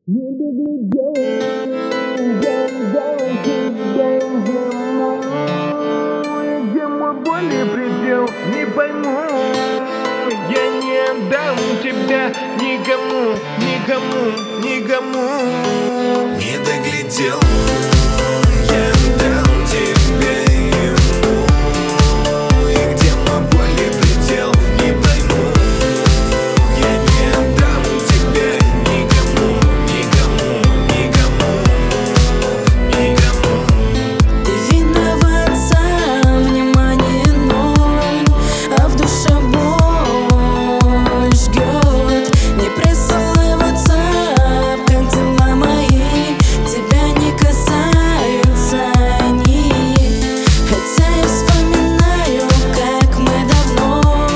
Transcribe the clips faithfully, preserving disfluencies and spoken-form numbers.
Не доглядел, я дал тебе ему. И где мой более предел, не пойму. Я не отдам тебя никому, никому, никому. Не доглядел, я отдам тебе ему. И где мой более предел, не пойму. Я не отдам тебе никому, никому, никому, никому. Ты виноват сам, внимание ноль, а в душе боль жгет. Не присылай в WhatsApp, как дела мои, тебя не касаются они. Хотя я вспоминаю, как мы давно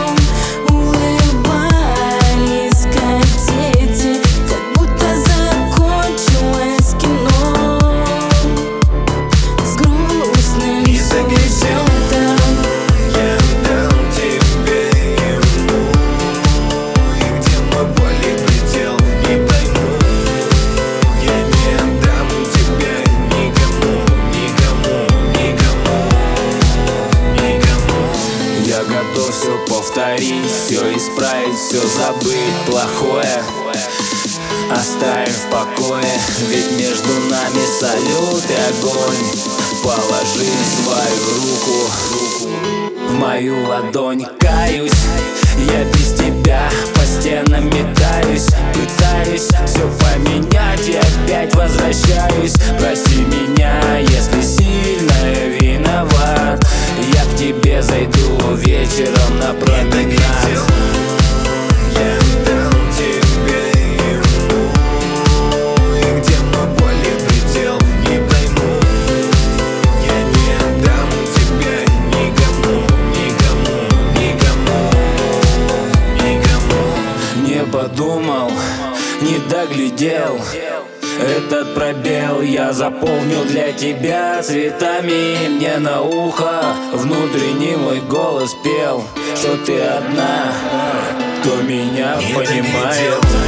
улыбались, как дети, как будто закончилось кино с грустным сюжетом. Я отдам тебе ему. И где мой более предел, не пойму. Я не отдам тебе никому, никому, никому, никому. Я готов все повторить, все исправить, все забыть плохое, оставим в покое. Ведь между нами салют и огонь. Положи свою руку в мою ладонь. Каюсь, я без тебя по стенам метаюсь, пытаюсь все поменять и опять возвращаюсь. Прости меня, если сильно виноват. Я к тебе зайду вечером на променад. Я отдам тебе ему. И где мой более предел, не пойму. Я не отдам тебе никому, никому, никому, никому. Не подумал, не доглядел. Этот пробел я заполнил для тебя цветами. Мне на ухо внутренний мой голос пел, что ты одна, кто меня Не понимает. доглядел.